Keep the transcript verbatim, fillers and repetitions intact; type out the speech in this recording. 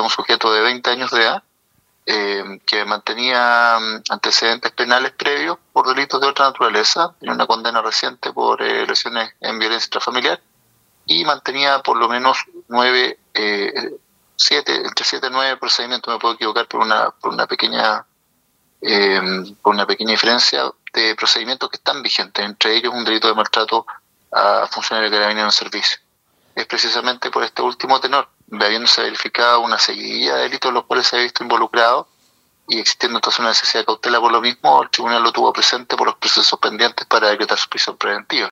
un sujeto de veinte años de edad, eh, que mantenía antecedentes penales previos por delitos de otra naturaleza, tenía una condena reciente por eh, lesiones en violencia intrafamiliar, y mantenía por lo menos nueve, eh, siete, entre siete y nueve procedimientos, me puedo equivocar por una, por una pequeña, eh, por una pequeña diferencia de procedimientos que están vigentes, entre ellos un delito de maltrato a funcionarios de carabineros en servicio. Es precisamente por este último tenor, habiéndose verificado una seguidilla de delitos en los cuales se ha visto involucrado y existiendo entonces una necesidad de cautela por lo mismo, el tribunal lo tuvo presente por los procesos pendientes para decretar su prisión preventiva.